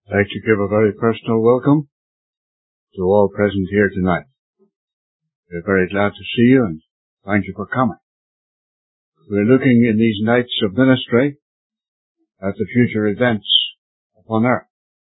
I'd like to give a very personal welcome to all present here tonight. We're very glad to see you and thank you for coming. We're looking in these nights of ministry at the future events upon earth.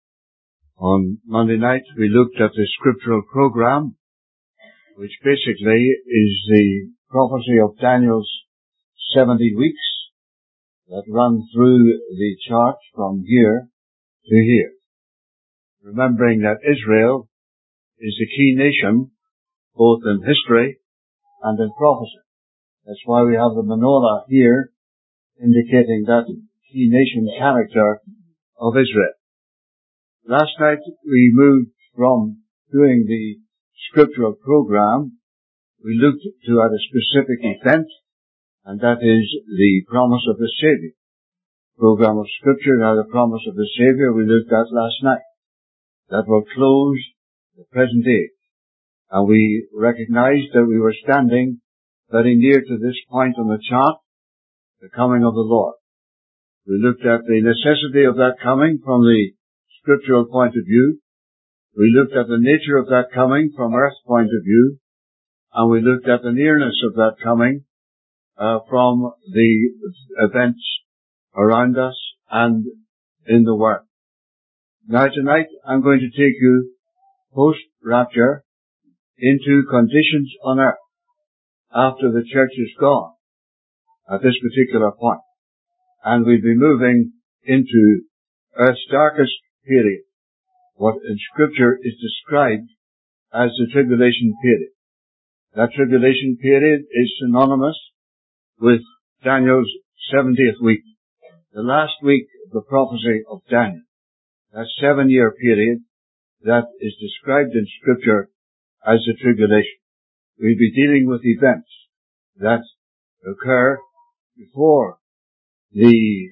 On Monday night we looked at the scriptural program, which basically is the prophecy of Daniel's 70 weeks that run through the chart from here to here. Remembering that Israel is the key nation, both in history and in prophecy. That's why we have the menorah here, indicating that key nation character of Israel. Last night we moved from doing the scriptural program. We looked at a specific event, and that is the promise of the Savior. Program of Scripture, now the promise of the Savior, we looked at last night. That will close the present age. And we recognized that we were standing very near to this point on the chart, the coming of the Lord. We looked at the necessity of that coming from the scriptural point of view. We looked at the nature of that coming from earth's point of view. And we looked at the nearness of that coming from the events around us and in the world. Now tonight I'm going to take you post-rapture into conditions on earth after the church is gone at this particular point. And we'll be moving into earth's darkest period, what in Scripture is described as the tribulation period. That tribulation period is synonymous with Daniel's 70th week, the last week of the prophecy of Daniel. That 7-year period that is described in Scripture as the tribulation. We'll be dealing with events that occur before the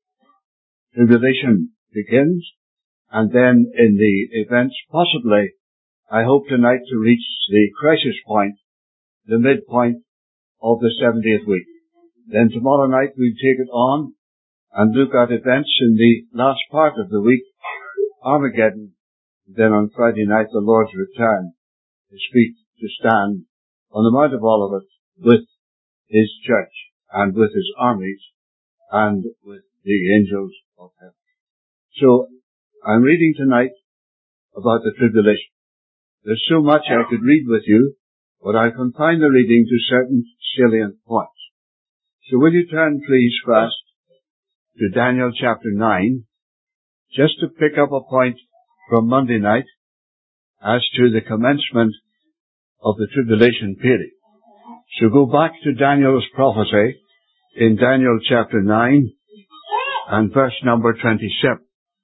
tribulation begins, and then in the events possibly, I hope tonight to reach the crisis point, the midpoint of the 70th week. Then tomorrow night we'll take it on and look at events in the last part of the week, Armageddon. Then on Friday night, the Lord's return, His feet to stand on the Mount of Olivet with His church and with His armies and with the angels of heaven. So, I'm reading tonight about the tribulation. There's so much I could read with you, but I confine the reading to certain salient points. So will you turn please first to Daniel chapter 9, just to pick up a point from Monday night as to the commencement of the tribulation period. So go back to Daniel's prophecy in Daniel chapter 9 and verse number 27.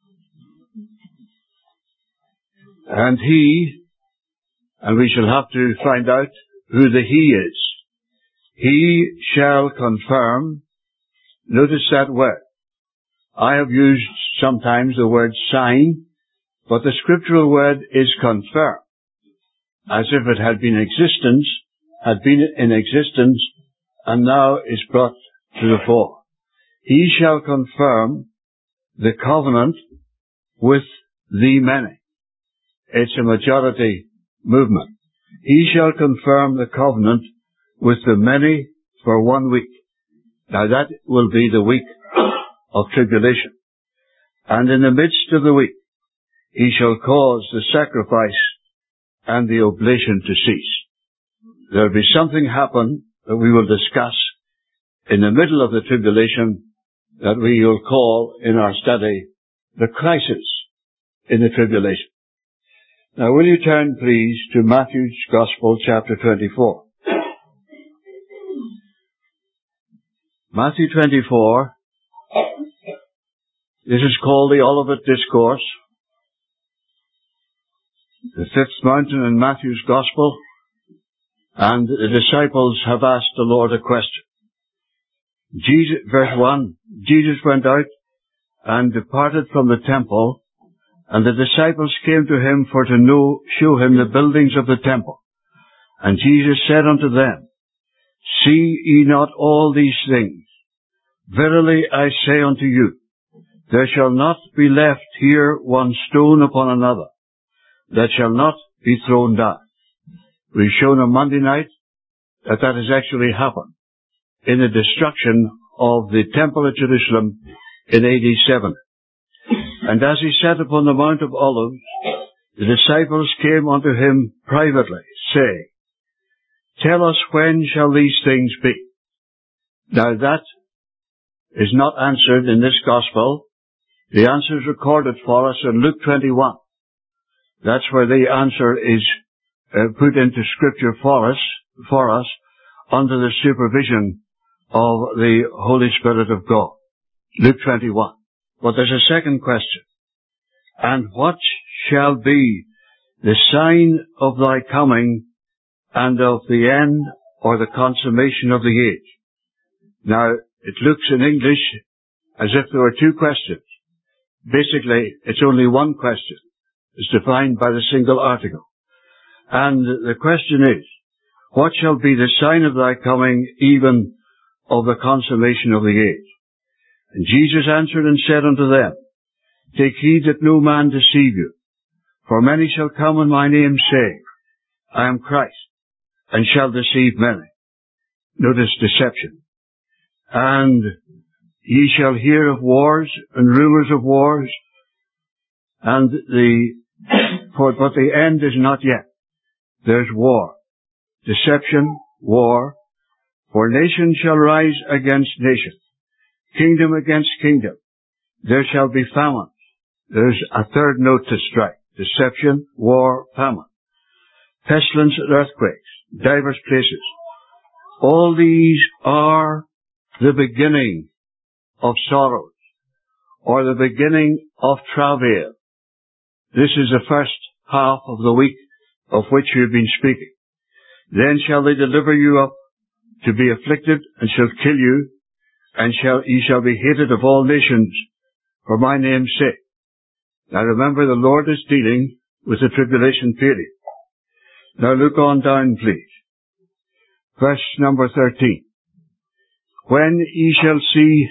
And we shall have to find out who the he is. He shall confirm. Notice that word. I have used sometimes the word sign, but the scriptural word is confirm, as if it had been in existence, and now is brought to the fore. He shall confirm the covenant with the many. It's a majority movement. He shall confirm the covenant with the many for 1 week. Now that will be the week of tribulation. And in the midst of the week, he shall cause the sacrifice and the oblation to cease. There will be something happen that we will discuss in the middle of the tribulation that we will call in our study the crisis in the tribulation. Now will you turn please to Matthew's Gospel chapter 24. Matthew 24. This is called the Olivet Discourse, the fifth mountain in Matthew's Gospel, and the disciples have asked the Lord a question. Verse 1, Jesus went out and departed from the temple, and the disciples came to him for to show him the buildings of the temple. And Jesus said unto them, See ye not all these things? Verily I say unto you, There shall not be left here one stone upon another that shall not be thrown down. We've shown on Monday night that has actually happened in the destruction of the Temple at Jerusalem in AD 7. And as he sat upon the Mount of Olives, the disciples came unto him privately, saying, Tell us, when shall these things be? Now that is not answered in this Gospel. The answer is recorded for us in Luke 21. That's where the answer is put into Scripture for us, under the supervision of the Holy Spirit of God. Luke 21. But there's a second question. And what shall be the sign of thy coming and of the end or the consummation of the age? Now, it looks in English as if there were two questions. Basically, it's only one question. It's defined by the single article. And the question is, what shall be the sign of thy coming, even of the consummation of the age? And Jesus answered and said unto them, Take heed that no man deceive you. For many shall come in my name, saying, I am Christ, and shall deceive many. Notice deception. And ye shall hear of wars and rumors of wars, and but the end is not yet. There's war. Deception, war. For nation shall rise against nation, kingdom against kingdom. There shall be famines. There's a third note to strike. Deception, war, famine. Pestilence and earthquakes, divers places. All these are the beginning of sorrows, or the beginning of travail. This is the first half of the week of which we have been speaking. Then shall they deliver you up to be afflicted, and shall kill you, and ye shall be hated of all nations for my name's sake. Now remember, the Lord is dealing with the tribulation period. Now look on down, please. Verse number 13. When ye shall see,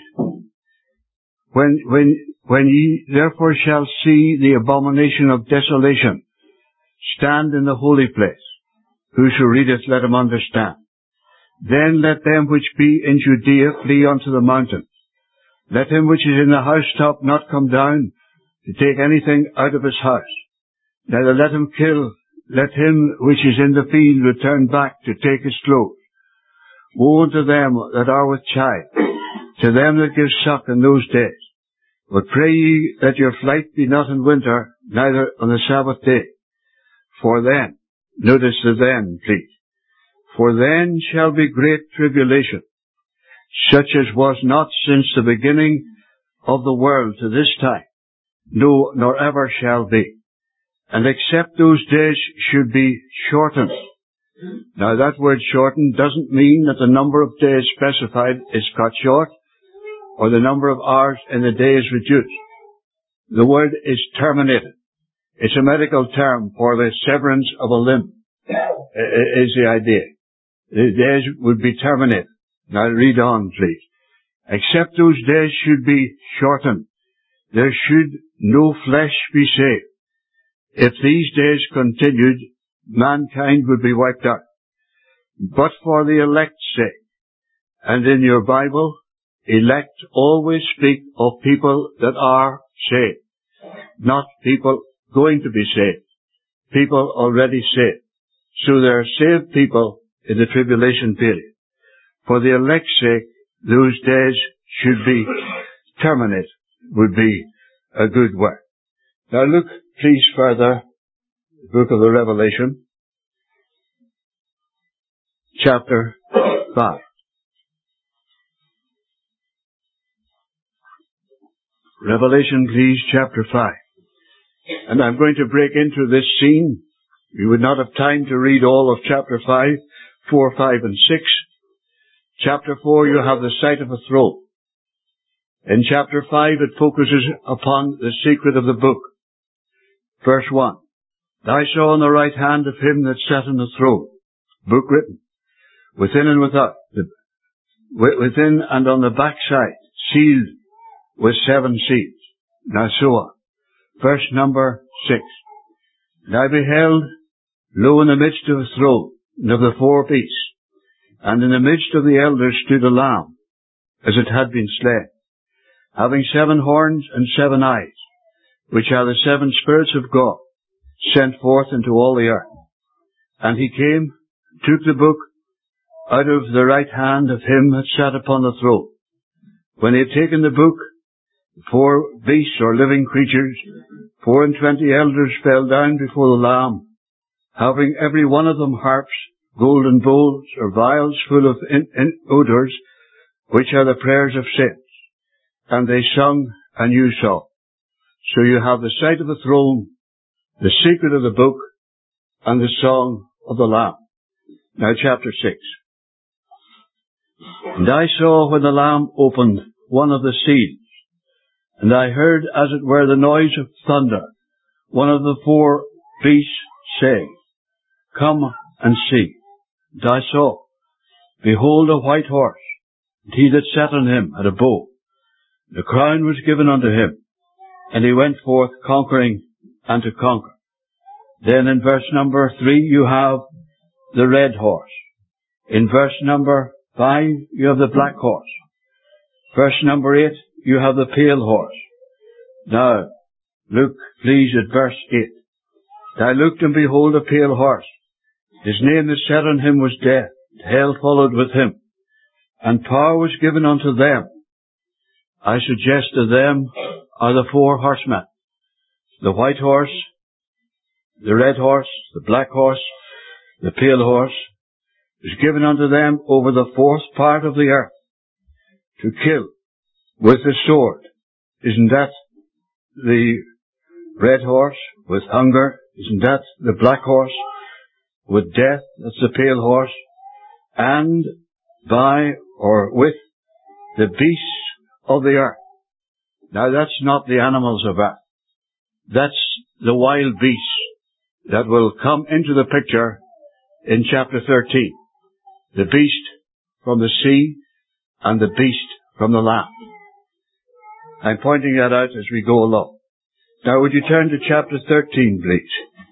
when ye therefore shall see the abomination of desolation stand in the holy place, whoso readeth, let him understand. Then let them which be in Judea flee unto the mountains. Let him which is in the housetop not come down to take anything out of his house. Neither let him which is in the field return back to take his clothes. Woe unto them that are with child, to them that give suck in those days. But pray ye that your flight be not in winter, neither on the Sabbath day. For then, notice the then, please. For then shall be great tribulation, such as was not since the beginning of the world to this time, no, nor ever shall be. And except those days should be shortened. Now that word shortened doesn't mean that the number of days specified is cut short, or the number of hours in the day is reduced. The word is terminated. It's a medical term for the severance of a limb, is the idea. The days would be terminated. Now read on, please. Except those days should be shortened, there should no flesh be saved. If these days continued, mankind would be wiped out. But for the elect's sake, and in your Bible, elect always speak of people that are saved, not people going to be saved, people already saved. So there are saved people in the tribulation period. For the elect's sake, those days should be terminated, would be a good word. Now look, please, further, the book of the Revelation, chapter 5. Revelation, please, chapter 5. And I'm going to break into this scene. We would not have time to read all of chapter 5, 4, 5, and 6. Chapter 4, you have the sight of a throne. In chapter 5, it focuses upon the secret of the book. Verse 1. I saw on the right hand of him that sat on the throne, book written, within and without, within and on the backside, sealed with 7 seals. Now so on. Verse number 6. And I beheld, lo, in the midst of the throne, and of the four beasts, and in the midst of the elders stood a lamb, as it had been slain, having 7 horns and 7 eyes, which are the 7 spirits of God, sent forth into all the earth. And he came, took the book out of the right hand of him that sat upon the throne. When he had taken the book, the 4 beasts or living creatures, 24 elders fell down before the Lamb, having every one of them harps, golden bowls, or vials full of odours, which are the prayers of saints. And they sung a new song. So you have the sight of the throne, the secret of the book, and the song of the Lamb. Now chapter 6. And I saw when the Lamb opened one of the seals, and I heard as it were the noise of thunder, one of the 4 beasts saying, Come and see. And I saw, behold, a white horse, and he that sat on him had a bow. The crown was given unto him, and he went forth conquering and to conquer. Then in verse number 3 you have the red horse. In verse number 5 you have the black horse. Verse number 8 you have the pale horse. Now, look please at verse 8. And I looked, and behold, a pale horse. His name that sat on him was Death. Hell followed with him, and power was given unto them. I suggest to them are the 4 horsemen. The white horse, the red horse, the black horse, the pale horse, is given unto them over the 4th part of the earth, to kill with the sword. Isn't that the red horse with hunger? Isn't that the black horse with death? That's the pale horse. And by or with the beasts of the earth. Now that's not the animals of earth. That's the wild beasts that will come into the picture in chapter 13. The beast from the sea and the beast from the land. I'm pointing that out as we go along. Now would you turn to chapter 13, please?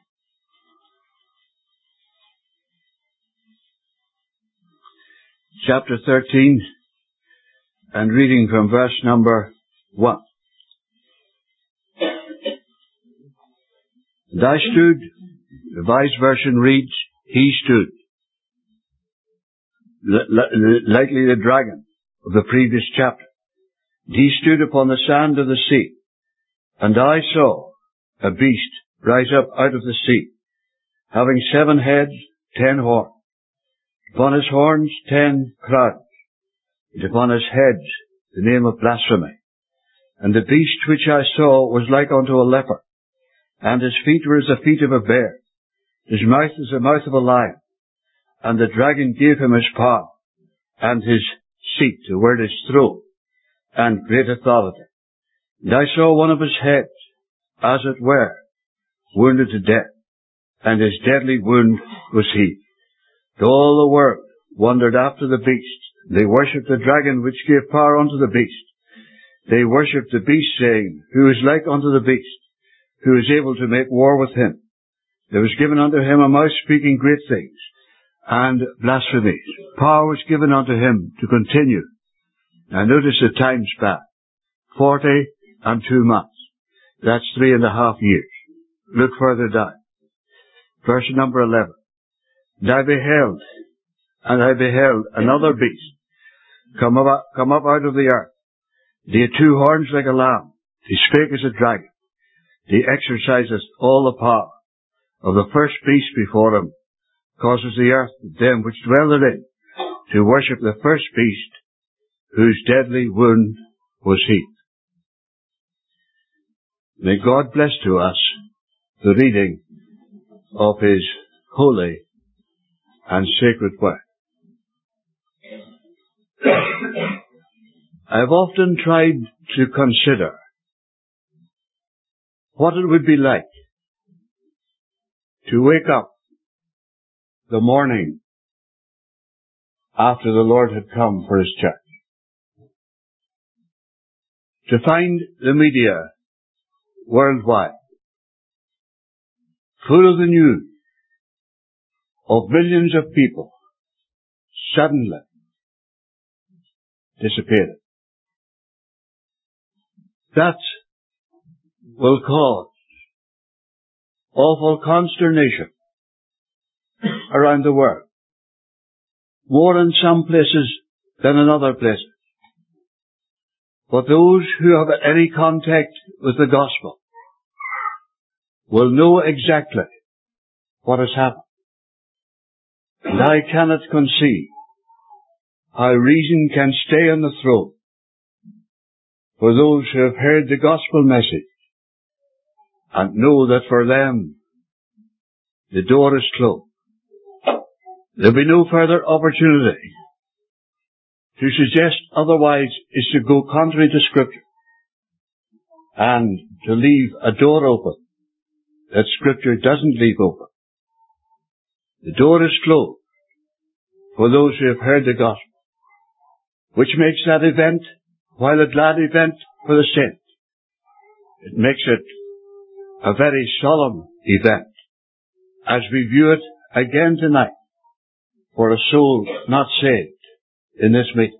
Chapter 13, and reading from verse number 1. And I stood, the Revised Version reads, he stood, likely the dragon of the previous chapter. He stood upon the sand of the sea, and I saw a beast rise up out of the sea, having 7 heads, 10 horns. Upon his horns 10 crowns, and upon his heads the name of blasphemy. And the beast which I saw was like unto a leopard, and his feet were as the feet of a bear, his mouth as the mouth of a lion. And the dragon gave him his power, and his seat, the word is throne, and great authority. And I saw one of his heads, as it were, wounded to death, and his deadly wound was healed. All the world wondered after the beast. They worshipped the dragon which gave power unto the beast. They worshipped the beast, saying, Who is like unto the beast, who is able to make war with him? There was given unto him a mouth speaking great things, and blasphemies. Power was given unto him to continue. Now notice the time span. 40 and 2 months. That's 3.5 years. Look further down. Verse number 11. And I beheld another beast come up out of the earth. He had 2 horns like a lamb. He spake as a dragon. He exerciseth all the power of the first beast before him, causes the earth, them which dwell therein, to worship the first beast, whose deadly wound was healed. May God bless to us the reading of His holy and sacred word. I have often tried to consider what it would be like to wake up the morning after the Lord had come for His church, to find the media worldwide, full of the news of millions of people suddenly disappearing. That will cause awful consternation around the world, more in some places than in other places. But those who have any contact with the gospel will know exactly what has happened. And I cannot conceive how reason can stay on the throne for those who have heard the gospel message and know that for them the door is closed. There will be no further opportunity. To suggest otherwise is to go contrary to Scripture and to leave a door open that Scripture doesn't leave open. The door is closed for those who have heard the gospel, which makes that event, while a glad event for the saint, it makes it a very solemn event as we view it again tonight for a soul not saved in this meeting.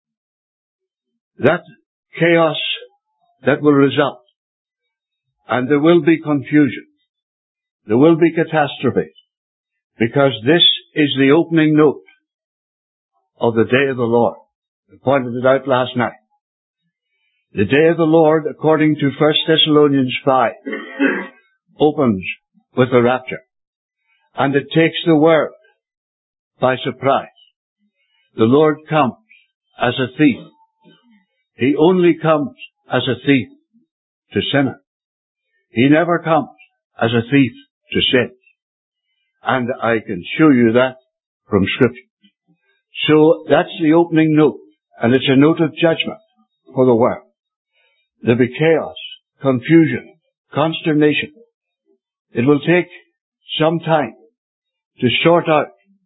That chaos that will result, and there will be confusion, there will be catastrophe, because this is the opening note of the day of the Lord. I pointed it out last night. The day of the Lord, according to 1 Thessalonians 5, opens with the rapture, and it takes the world by surprise. The Lord comes as a thief. He only comes as a thief to sinners. He never comes as a thief to sin. And I can show you that from Scripture. So that's the opening note, and it's a note of judgment for the world. There'll be chaos, confusion, consternation. It will take some time to sort out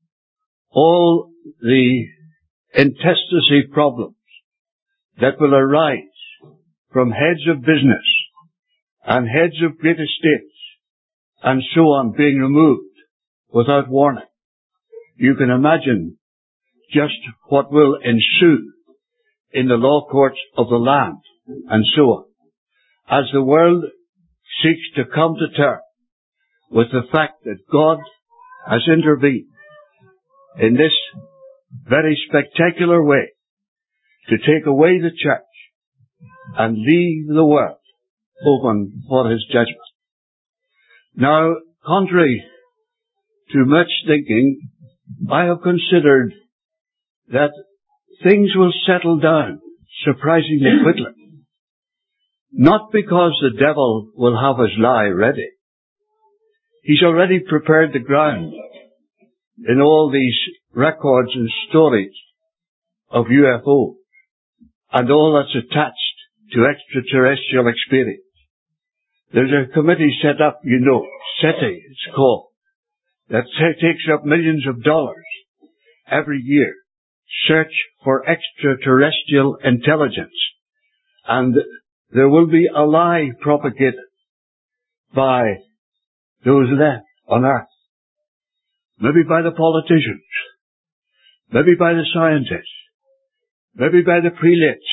all the intestacy problems that will arise from heads of business and heads of great estates and so on being removed without warning. You can imagine just what will ensue in the law courts of the land and so on, as the world seeks to come to terms with the fact that God has intervened in this very spectacular way to take away the church and leave the world open for his judgment. Now, contrary to much thinking, I have considered that things will settle down surprisingly quickly. Not because the devil will have his lie ready. He's already prepared the ground in all these records and stories of UFO and all that's attached to extraterrestrial experience. There's a committee set up, SETI it's called, that takes up millions of dollars every year, search for extraterrestrial intelligence. And there will be a lie propagated by those left on earth. Maybe by the politicians, maybe by the scientists, maybe by the prelates,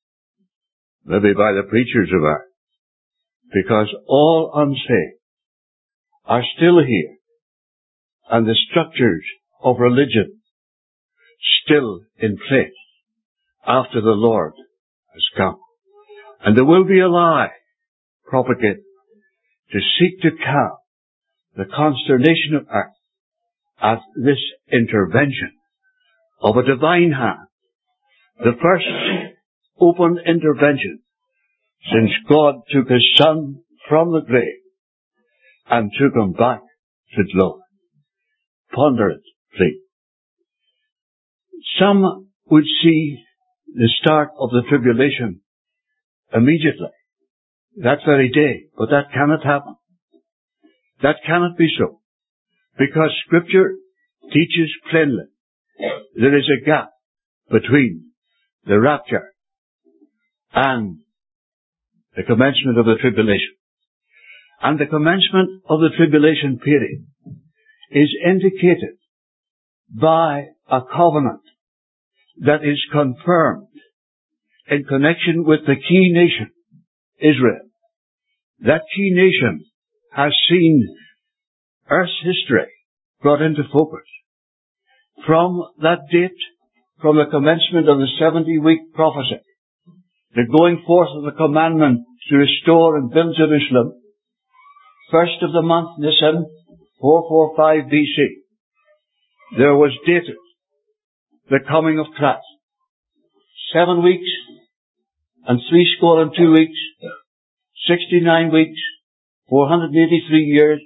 maybe by the preachers of earth, because all unsaved are still here, and the structures of religion still in place after the Lord has come. And there will be a lie propagated to seek to calm the consternation of earth at this intervention of a divine hand, the first open intervention since God took his Son from the grave and took him back to glory. Ponder it, please. Some would see the start of the tribulation immediately, that very day, but that cannot happen. That cannot be so, because Scripture teaches plainly there is a gap between the rapture and the commencement of the tribulation. and the commencement of the tribulation period is indicated by a covenant that is confirmed in connection with the key nation, Israel. That key nation has seen Earth's history brought into focus. From that date, from the commencement of the 70-week prophecy, the going forth of the commandment to restore and build Jerusalem, first of the month Nisan, 445 BC, there was dated the coming of Christ. 7 weeks and 62 weeks, 69 weeks, 483 years,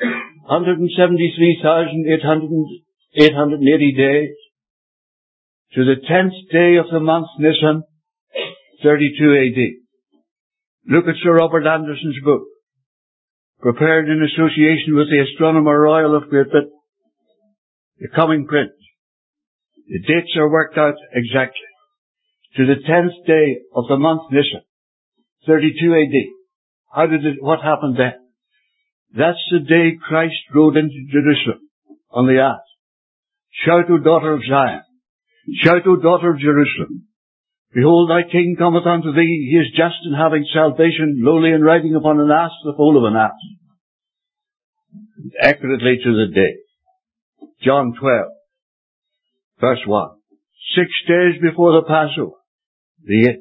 173,880 days, to the 10th day of the month Nisan, 32 AD. Look at Sir Robert Anderson's book, prepared in association with the Astronomer Royal of Great Britain, The Coming Prince. The dates are worked out exactly. To the 10th day of the month Nisan, 32 AD. What happened then? That's the day Christ rode into Jerusalem on the ass. Shout, O daughter of Zion. Shout, O daughter of Jerusalem. Behold, thy king cometh unto thee. He is just and having salvation, lowly and riding upon an ass, the foal of an ass. Accurately to the day. John 12, verse 1. 6 days before the Passover, the 8th.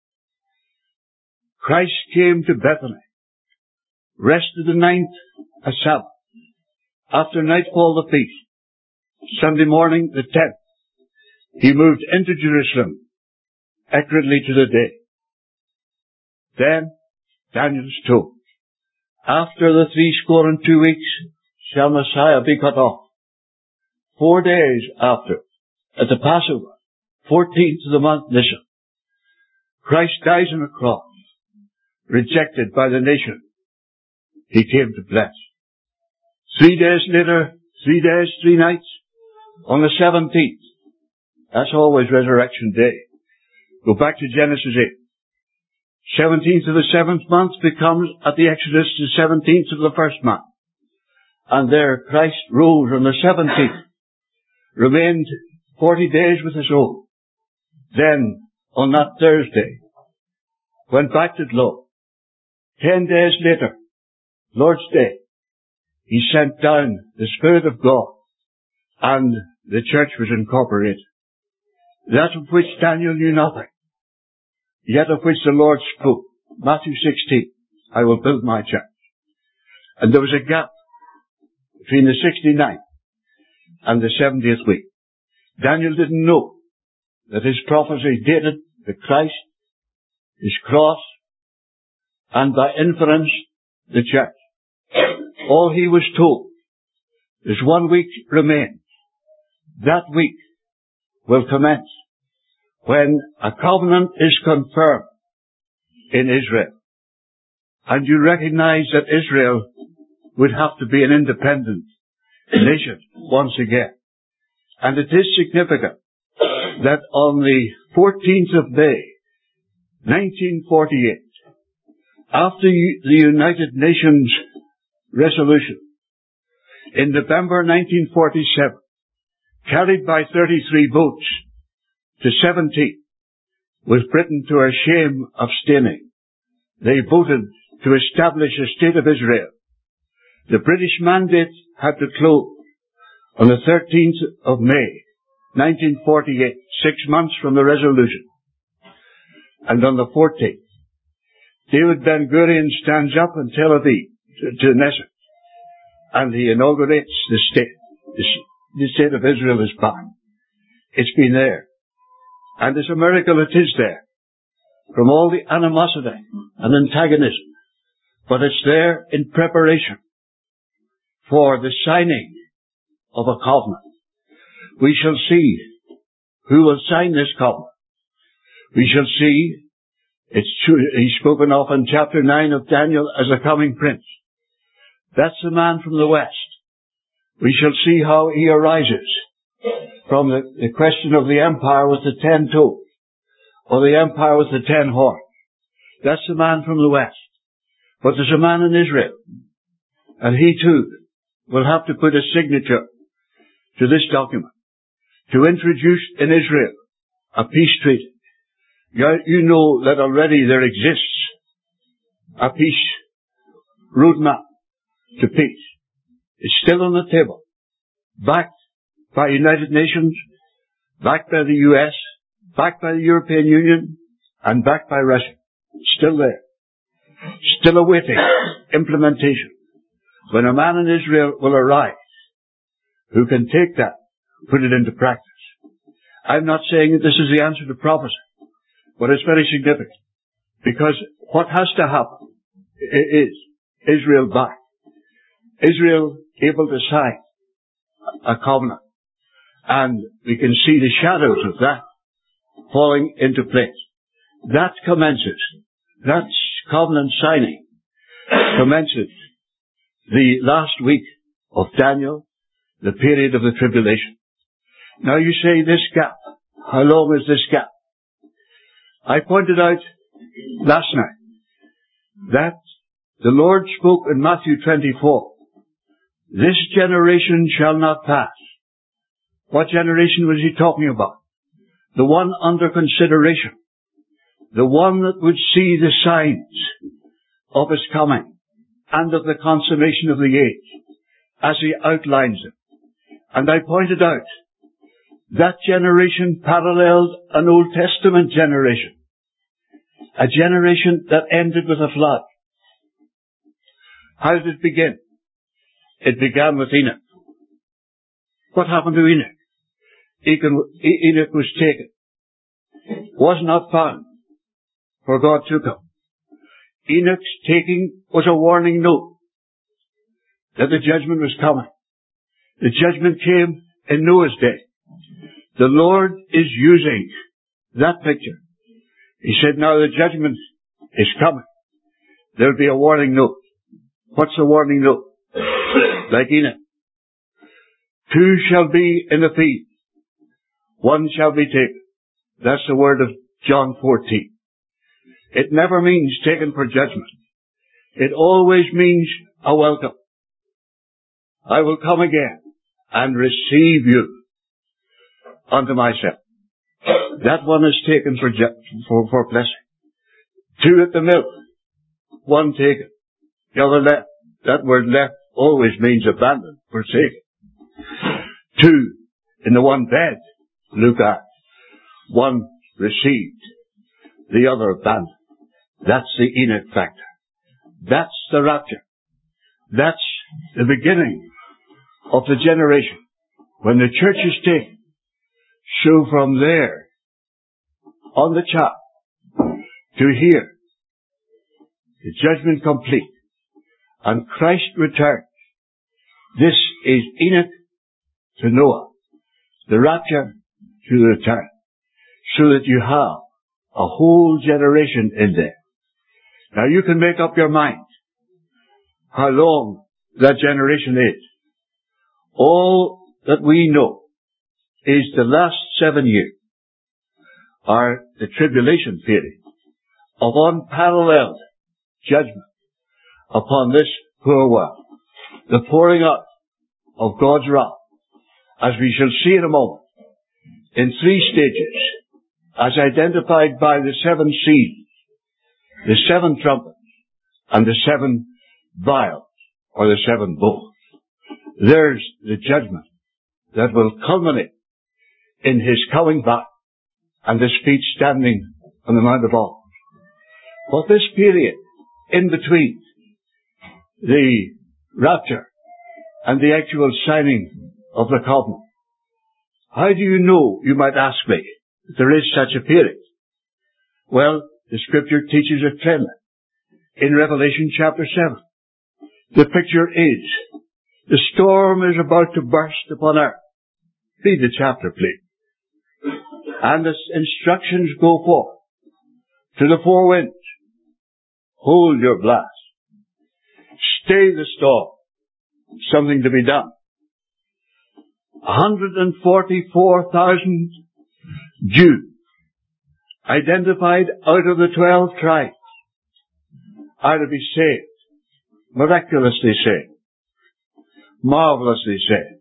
Christ came to Bethany, rested the 9th, a Sabbath. After nightfall, the feast. Sunday morning, the 10th. He moved into Jerusalem, accurately to the day. Then, Daniel's told, after the 62 weeks shall Messiah be cut off. 4 days after, at the Passover, 14th of the month Nisan, Christ dies on a cross, rejected by the nation He came to bless. 3 days later, 3 days, 3 nights, on the 17th, that's always Resurrection Day. Go back to Genesis 8. 17th of the 7th month becomes, at the Exodus, the 17th of the 1st month. And there Christ rose on the 17th, remained 40 days with his own. Then, on that Thursday, went back to glory. 10 days later, Lord's Day, He sent down the Spirit of God, and the church was incorporated. That of which Daniel knew nothing, yet of which the Lord spoke. Matthew 16, I will build my church. And there was a gap between the 69th and the 70th week. Daniel didn't know that his prophecy dated the Christ, His cross, and by inference, the church. All he was told is 1 week remains. That week will commence when a covenant is confirmed in Israel. And you recognize that Israel would have to be an independent nation once again. And it is significant that on the 14th of May, 1948, after the United Nations resolution, in November 1947, carried by 33 votes to 17, with Britain to her shame abstaining, they voted to establish a state of Israel. The British mandate had to close on the 13th of May, 1948, 6 months from the resolution. And on the 14th, David Ben-Gurion stands up in Tel Aviv, to Knesset, and he inaugurates the state. The state of Israel is back. It's been there. And it's a miracle it is there. From all the animosity and antagonism. But it's there in preparation for the signing of a covenant. We shall see who will sign this covenant. We shall see, he's spoken of in chapter 9 of Daniel as a coming prince. That's the man from the west. We shall see how he arises from the question of the empire with the 10 toes, or the empire with the 10 horns. That's the man from the west. But there's a man in Israel, and he too will have to put a signature to this document to introduce in Israel a peace treaty. You know that already there exists a peace roadmap to peace. It's still on the table, backed by United Nations, backed by the US, backed by the European Union, and backed by Russia. Still there. Still awaiting implementation. When a man in Israel will arise who can take that, put it into practice. I'm not saying that this is the answer to prophecy, but it's very significant. Because what has to happen is Israel back. Israel able to sign a covenant. And we can see the shadows of that falling into place. That commences. That covenant signing commences the last week of Daniel, the period of the tribulation. Now you say this gap. How long is this gap? I pointed out last night that the Lord spoke in Matthew 24, this generation shall not pass. What generation was he talking about? The one under consideration. The one that would see the signs of his coming and of the consummation of the age as he outlines it. And I pointed out that generation paralleled an Old Testament generation. A generation that ended with a flood. How did it begin? It began with Enoch. What happened to Enoch? Enoch was taken. Was not found. For God took him. Enoch's taking was a warning note that the judgment was coming. The judgment came in Noah's day. The Lord is using that picture. He said, now the judgment is coming. There'll be a warning note. What's the warning note? Like Enoch. 2 shall be in the field. 1 shall be taken. That's the word of John 14. It never means taken for judgment. It always means a welcome. I will come again and receive you unto myself. That one is taken for blessing. 2 at the middle. 1 taken. The other left. That word left always means abandoned, forsaken. 2 in the one bed. Look at. 1 received. The other abandoned. That's the Enoch factor. That's the rapture. That's the beginning of the generation when the church is taken. So from there, on the chart, to here, the judgment complete, and Christ returns. This is Enoch to Noah, the rapture to the return, so that you have a whole generation in there. Now you can make up your mind how long that generation is. All that we know is the last 7 years are the tribulation period of unparalleled judgment upon this poor world. The pouring out of God's wrath, as we shall see in a moment, in 3 stages, as identified by the 7 seals, the 7 trumpets, and the 7 vials, or the 7 bowls. There's the judgment that will culminate in his coming back and his feet standing on the Mount of Olives. But this period in between the rapture and the actual signing of the covenant, how do you know, you might ask me, that there is such a period? Well, the Scripture teaches it plainly. In Revelation chapter 7, the picture is, the storm is about to burst upon earth. Read the chapter, please. And the instructions go forth to the 4 winds. Hold your blast. Stay the storm. Something to be done. 144,000 Jews, identified out of the 12 tribes, are to be saved miraculously saved, marvelously saved.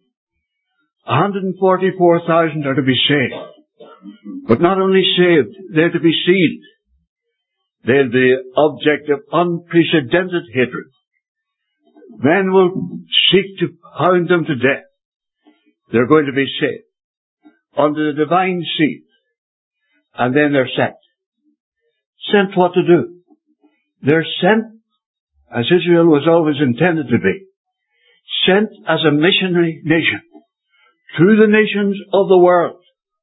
144,000 are to be saved. But not only saved, they're to be sealed. They'll be the object of unprecedented hatred. Men will seek to hound them to death. They're going to be saved under the divine seal. And then they're sent. Sent what to do? They're sent, as Israel was always intended to be, sent as a missionary nation through the nations of the world.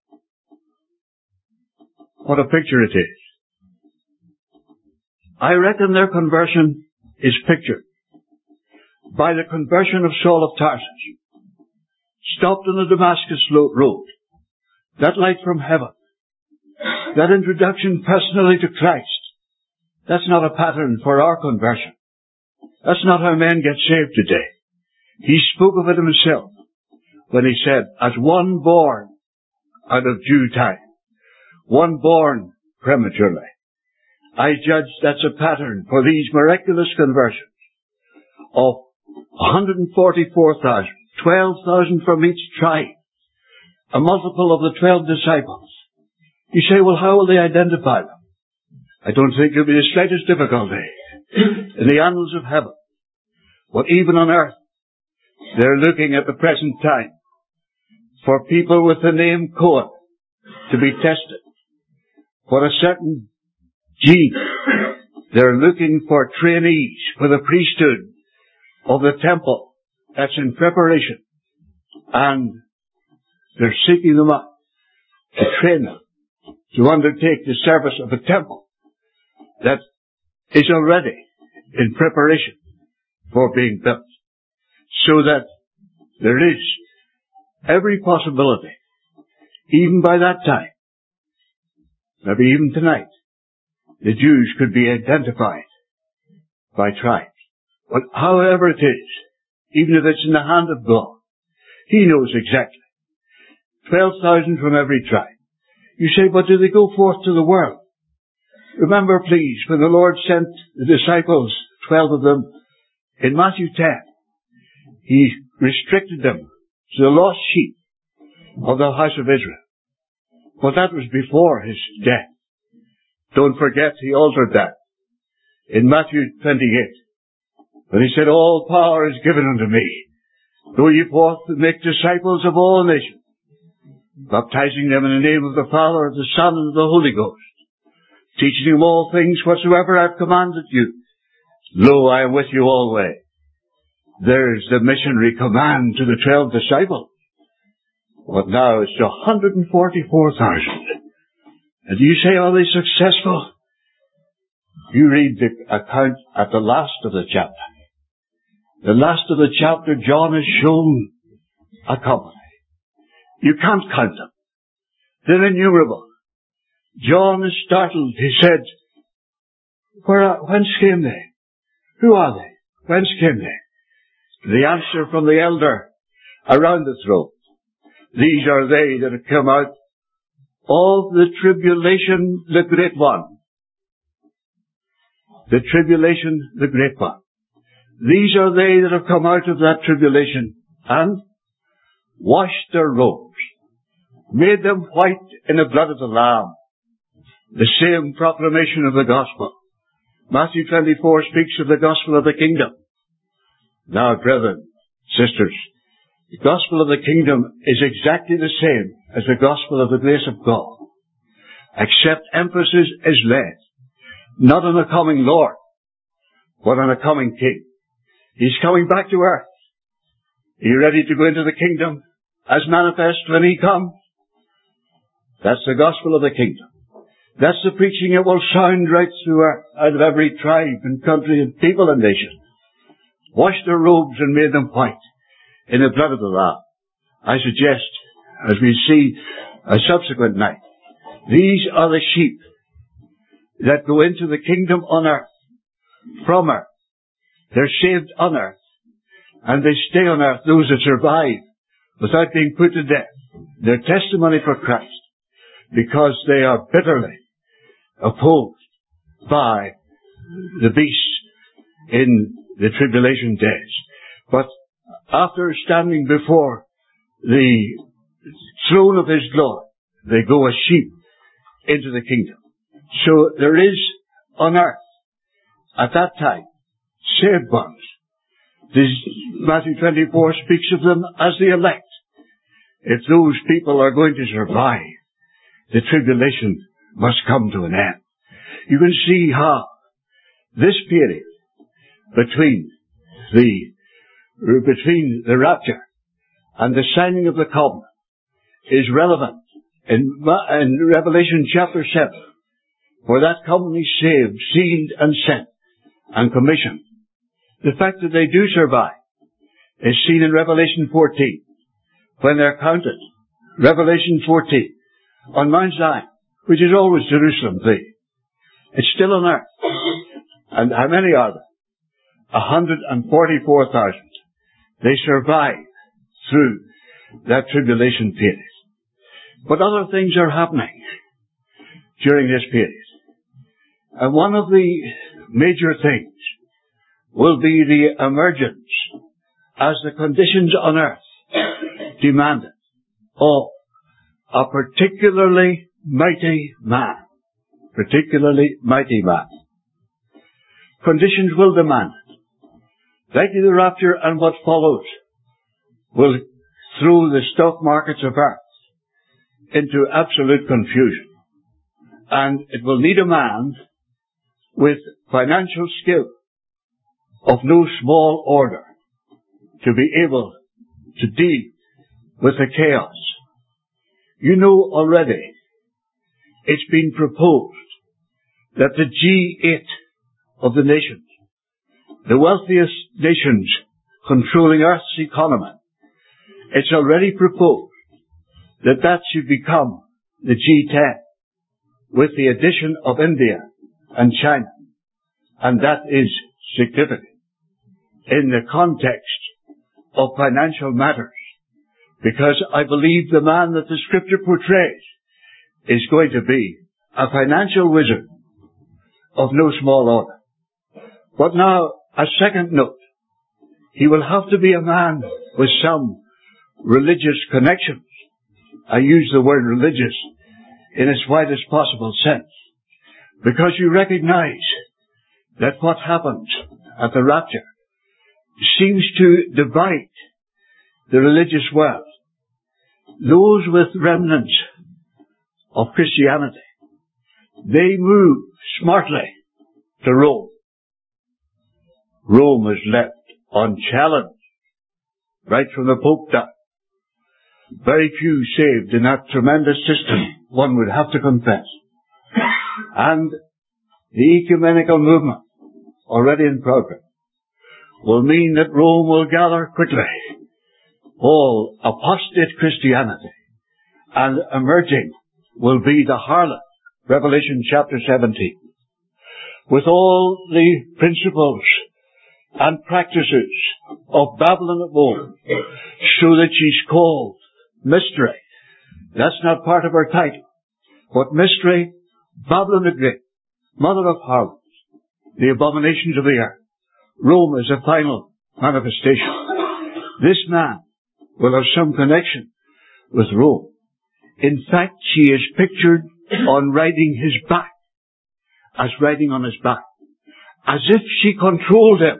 What a picture it is. I reckon their conversion is pictured by the conversion of Saul of Tarsus, stopped on the Damascus road, that light from heaven, that introduction personally to Christ. That's not a pattern for our conversion. That's not how men get saved today. He spoke of it himself when he said, as one born out of due time, one born prematurely. I judge that's a pattern for these miraculous conversions of 144,000, 12,000 from each tribe, a multiple of the 12 disciples. You say, well, how will they identify them? I don't think there'll be the slightest difficulty in the annals of heaven. But even on earth, they're looking at the present time for people with the name Cohen to be tested for a certain gene. They're looking for trainees for the priesthood of the temple that's in preparation. And they're seeking them out to train them to undertake the service of a temple that is already in preparation for being built. So that there is every possibility, even by that time, maybe even tonight, the Jews could be identified by tribes. But however it is, even if it's in the hand of God, He knows exactly. 12,000 from every tribe. You say, but do they go forth to the world? Remember, please, when the Lord sent the disciples, 12 of them, in Matthew 10, He restricted them to the lost sheep of the house of Israel. But that was before His death. Don't forget, He altered that in Matthew 28. When He said, all power is given unto me. Go ye forth and make disciples of all nations, baptizing them in the name of the Father, of the Son, and of the Holy Ghost, teaching them all things whatsoever I have commanded you. Lo, I am with you always. There's the missionary command to the 12 disciples. But now it's to 144,000. And you say, are they successful? You read the account at the last of the chapter. The last of the chapter, John is shown a company. You can't count them. They're innumerable. John is startled. He said, whence came they? Who are they? Whence came they? The answer from the elder around the throne. These are they that have come out of the tribulation, the great one. The tribulation, the great one. These are they that have come out of that tribulation and washed their robes, made them white in the blood of the Lamb. The same proclamation of the gospel. Matthew 24 speaks of the gospel of the kingdom. Now, brethren, sisters, the gospel of the kingdom is exactly the same as the gospel of the grace of God, except emphasis is laid not on a coming Lord, but on a coming King. He's coming back to earth. Are you ready to go into the kingdom as manifest when He comes? That's the gospel of the kingdom. That's the preaching that will sound right through earth, out of every tribe and country and people and nation. Washed their robes and made them white in the blood of the Lamb. I suggest, as we see a subsequent night, these are the sheep that go into the kingdom on earth, from earth. They're saved on earth, and they stay on earth, those that survive, without being put to death. Their testimony for Christ, because they are bitterly opposed by the beasts in the tribulation days. But after standing before the throne of his glory, they go as sheep into the kingdom. So there is on earth, at that time, saved ones. Matthew 24 speaks of them as the elect. If those people are going to survive, the tribulation must come to an end. You can see how this period between the rapture and the signing of the covenant is relevant in Revelation chapter 7, where that covenant is saved, sealed and sent and commissioned. The fact that they do survive is seen in Revelation 14, when they're counted. Revelation 14, on Mount Zion, which is always Jerusalem thee. It's still on earth. And how many are there? 144,000. They survive through that tribulation period. But other things are happening during this period. And one of the major things will be the emergence, as the conditions on earth demand it, of a particularly mighty man. Particularly mighty man. Conditions will demand it. Likely the rapture and what follows will throw the stock markets of earth into absolute confusion. And it will need a man with financial skill of no small order to be able to deal with the chaos. You know already, it's been proposed that the G8 of the nations, the wealthiest nations controlling Earth's economy, it's already proposed that that should become the G10 with the addition of India and China. And that is significant in the context of financial matters, because I believe the man that the Scripture portrays is going to be a financial wizard of no small order. But now, a second note, he will have to be a man with some religious connections. I use the word religious in its widest possible sense, because you recognize that what happens at the rapture seems to divide the religious world. Those with remnants of Christianity, they move smartly to Rome. Rome is left unchallenged, right from the Pope down. Very few saved in that tremendous system, one would have to confess. And the ecumenical movement, already in progress, will mean that Rome will gather quickly all apostate Christianity, and emerging will be the harlot, Revelation chapter 17, with all the principles and practices of Babylon of old, so that she's called Mystery. That's not part of her title, but Mystery, Babylon the Great, mother of harlots, the abominations of the earth. Rome is a final manifestation. This man will have some connection with Rome. In fact, she is pictured on riding his back, as riding on his back, as if she controlled him.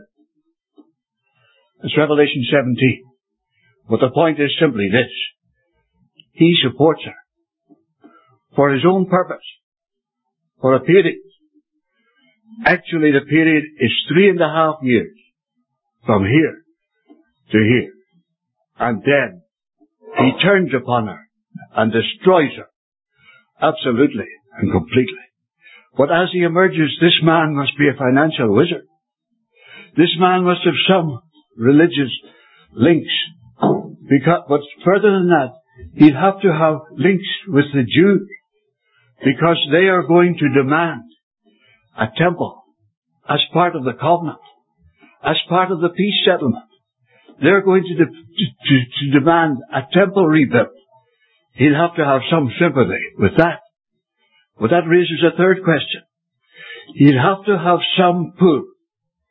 It's Revelation 17. But the point is simply this. He supports her for his own purpose, for a period. Actually, the period is 3.5 years from here to here. And then he turns upon her and destroys her absolutely and completely. But as he emerges, this man must be a financial wizard. This man must have some religious links. But further than that, he'd have to have links with the Jews, because they are going to demand a temple as part of the covenant, as part of the peace settlement. They're going to demand a temple rebuilt. He'll have to have some sympathy with that. But that raises a third question. He'll have to have some pull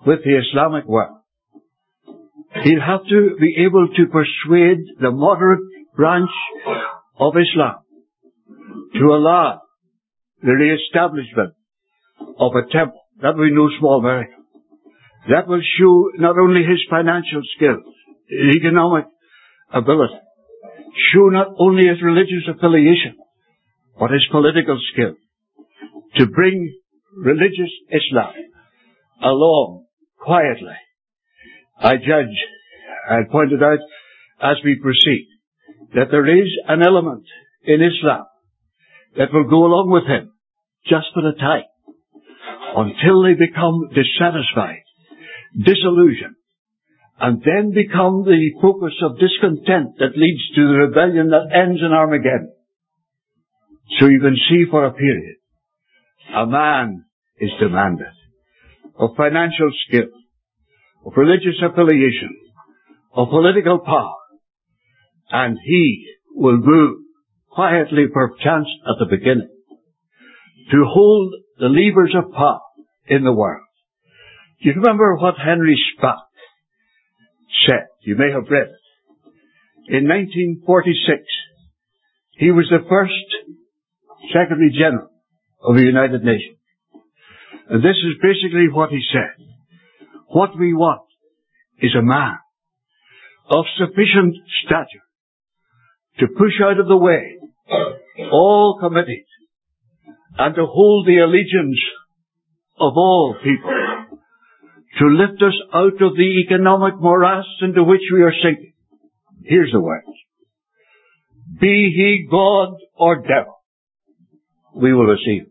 with the Islamic world. He'll have to be able to persuade the moderate branch of Islam to allow the re-establishment of a temple. That will be no small miracle. That will show not only his financial skills, his economic ability, show not only his religious affiliation, but his political skill to bring religious Islam along quietly. I judge, I pointed out as we proceed, that there is an element in Islam that will go along with him just for a time, until they become dissatisfied, disillusioned, and then become the focus of discontent that leads to the rebellion that ends in Armageddon. So you can see for a period, a man is demanded of financial skill, of religious affiliation, of political power, and he will move quietly, perchance at the beginning, to hold the levers of power in the world. Do you remember what Henry Spaak said? You may have read it. In 1946, he was the first Secretary General of the United Nations. And this is basically what he said. What we want is a man of sufficient stature to push out of the way all committees and to hold the allegiance of all people, to lift us out of the economic morass into which we are sinking. Here's the words. Be he God or devil, we will receive.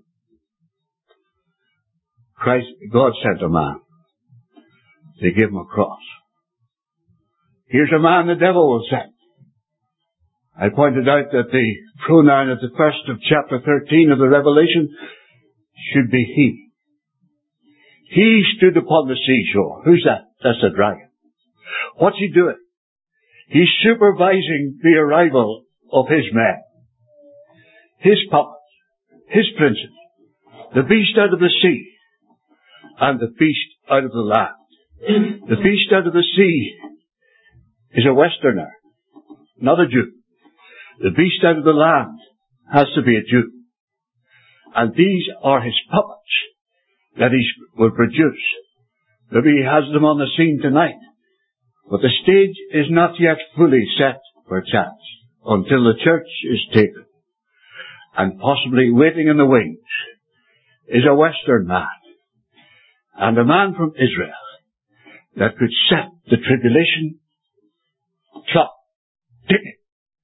Christ, God sent a man. They gave him a cross. Here's a man the devil will send. I pointed out that the pronoun at the first of chapter 13 of the Revelation should be he. He stood upon the seashore. Who's that? That's the dragon. What's he doing? He's supervising the arrival of his men, his puppets, his princes, the beast out of the sea, and the beast out of the land. The beast out of the sea is a Westerner, not a Jew. The beast out of the land has to be a Jew. And these are his puppets that he will produce. Maybe he has them on the scene tonight. But the stage is not yet fully set, perchance, until the church is taken. And possibly waiting in the wings is a Western man. And a man from Israel that could set the tribulation clock ticking.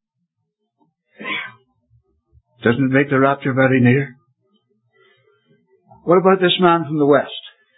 Doesn't it make the rapture very near? What about this man from the West?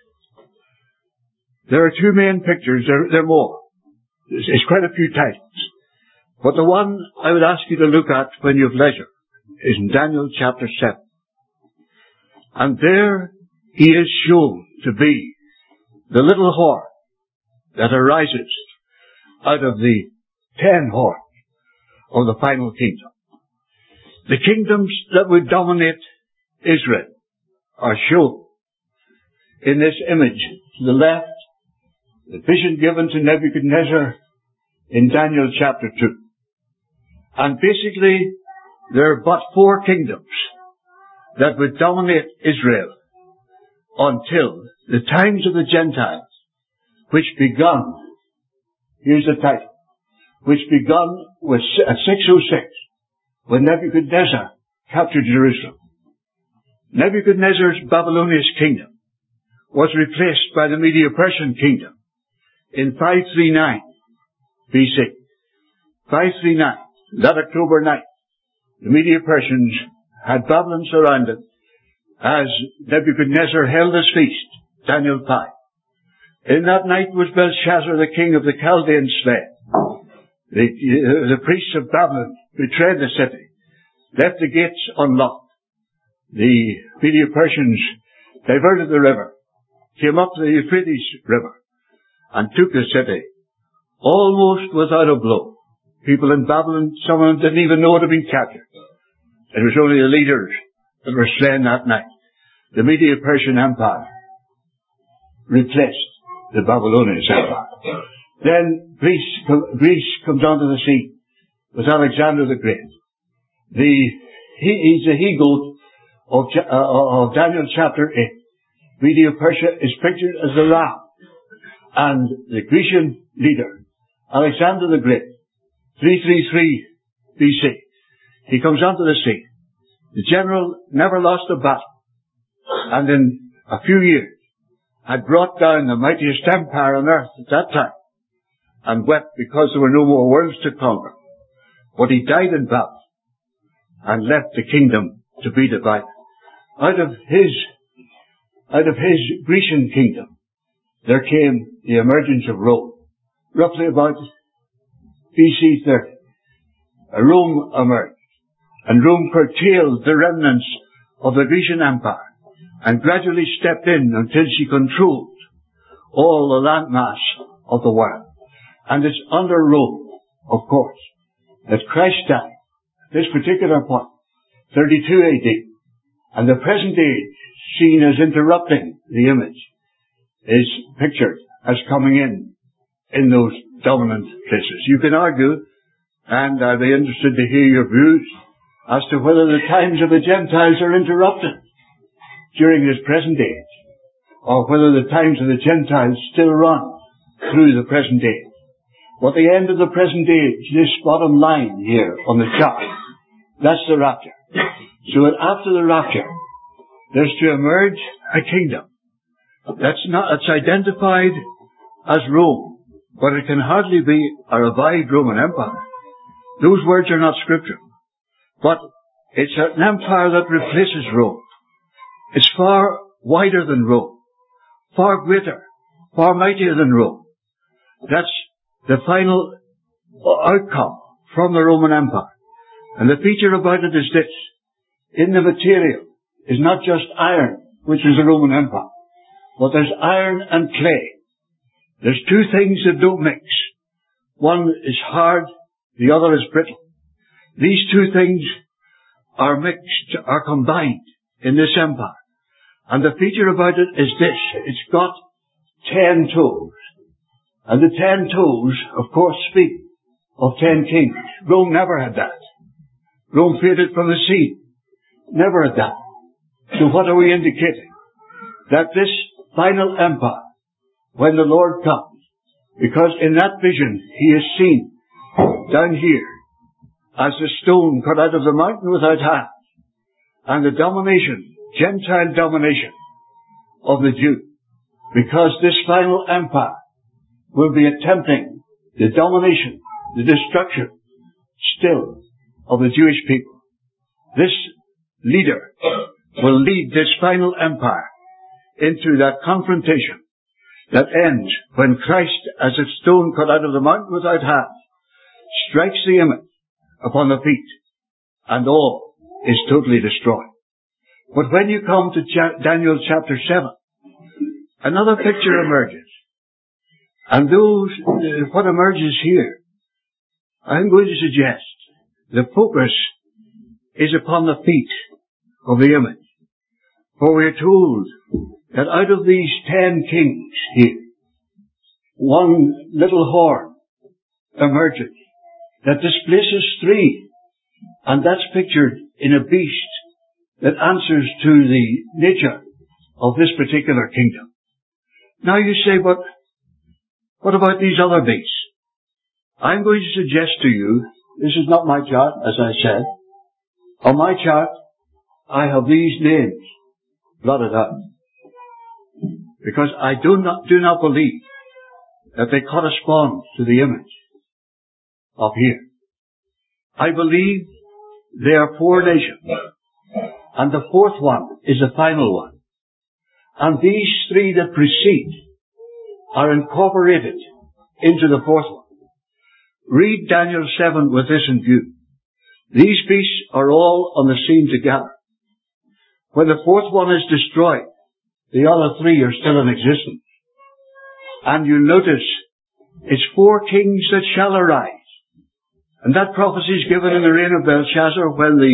There are two main pictures. There are more. It's quite a few titles. But the one I would ask you to look at when you have leisure is in Daniel chapter 7. And there he is shown to be the little horn that arises out of the 10 horns of the final kingdom. The kingdoms that would dominate Israel are shown in this image. To the left, the vision given to Nebuchadnezzar in Daniel chapter 2. And basically, there are but 4 kingdoms that would dominate Israel until the times of the Gentiles, which begun, here's the title, which begun with 606, when Nebuchadnezzar captured Jerusalem. Nebuchadnezzar's Babylonian kingdom was replaced by the Medo-Persian kingdom in 539 BC. 539, that October night, the Medo-Persians had Babylon surrounded as Nebuchadnezzar held his feast, Daniel 5. In that night was Belshazzar, the king of the Chaldeans, slain. The priests of Babylon betrayed the city, left the gates unlocked. The Medo-Persians diverted the river, came up the Euphrates River, and took the city, almost without a blow. People in Babylon, some of them didn't even know it had been captured. It was only the leaders that were slain that night. The Medo-Persian Empire replaced the Babylonian Empire. Then Greece comes onto the scene with Alexander the Great. He's the he-goat of Daniel chapter 8. Media-Persia is pictured as the ram. And the Grecian leader, Alexander the Great, 333 BC, he comes onto the scene. The general never lost a battle, and in a few years had brought down the mightiest empire on earth at that time, and wept because there were no more worlds to conquer. But he died in battle, and left the kingdom to be divided. Out of his Grecian kingdom, there came the emergence of Rome. Roughly about BC 30, Rome emerged, and Rome curtailed the remnants of the Grecian Empire, and gradually stepped in until she controlled all the landmass of the world. And it's under Rome, of course, that Christ died at this particular point, 32 AD, and the present age, seen as interrupting the image, is pictured as coming in those dominant places. You can argue, and I'd be interested to hear your views, as to whether the times of the Gentiles are interrupted during this present age, or whether the times of the Gentiles still run through the present age. But the end of the present age, this bottom line here on the chart, that's the rapture. So that after the rapture, there's to emerge a kingdom that's identified as Rome, but it can hardly be a revived Roman Empire. Those words are not scriptural. But it's an empire that replaces Rome. It's far wider than Rome, far greater, far mightier than Rome. That's the final outcome from the Roman Empire. And the feature about it is this. In the material is not just iron, which is the Roman Empire, but there's iron and clay. There's two things that don't mix. One is hard, the other is brittle. These two things are mixed, are combined in this empire. And the feature about it is this. It's got 10 toes. And the 10 toes, of course, speak of 10 kings. Rome never had that. Rome created from the seed. Never had that. So what are we indicating? That this final empire, when the Lord comes, because in that vision he is seen down here as the stone cut out of the mountain without hands, and the domination, Gentile domination of the Jew, because this final empire will be attempting the domination, the destruction still of the Jewish people. This leader will lead this final empire into that confrontation that ends when Christ, as a stone cut out of the mountain without hands, strikes the image upon the feet, and all is totally destroyed. But when you come to Daniel chapter 7, another picture emerges. And what emerges here, I'm going to suggest the focus is upon the feet of the image. For we are told that out of these 10 kings here, one little horn emerges that displaces 3, and that's pictured in a beast that answers to the nature of this particular kingdom. Now you say, but what about these other beasts? I'm going to suggest to you, this is not my chart, as I said. On my chart, I have these names blotted out, because I do not believe that they correspond to the image of here. I believe they are 4 nations, and the 4th one is the final one. And these 3 that precede are incorporated into the 4th one. Read Daniel 7 with this in view. These beasts are all on the scene together. When the 4th one is destroyed, the other 3 are still in existence. And you notice, it's 4 kings that shall arise. And that prophecy is given in the reign of Belshazzar, when the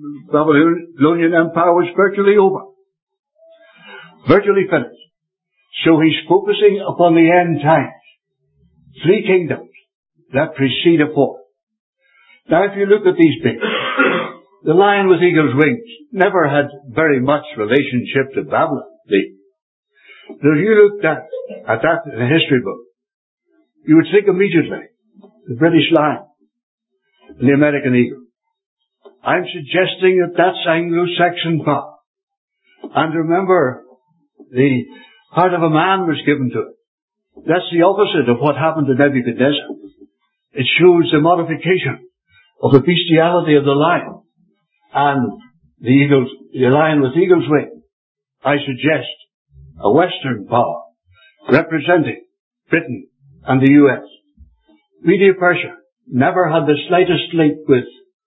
Babylonian Empire was virtually over. Virtually finished. So he's focusing upon the end times. 3 kingdoms that precede a 4th. Now if you look at these pictures, the lion with eagle's wings never had very much relationship to Babylon. So if you looked at that in a history book, you would think immediately the British lion and the American eagle. I'm suggesting that that's Anglo-Saxon power. And remember, the heart of a man was given to it. That's the opposite of what happened to Nebuchadnezzar. It shows the modification of the bestiality of the lion and the lion with eagle's wing. I suggest a Western power representing Britain and the US. Media-Persia never had the slightest link with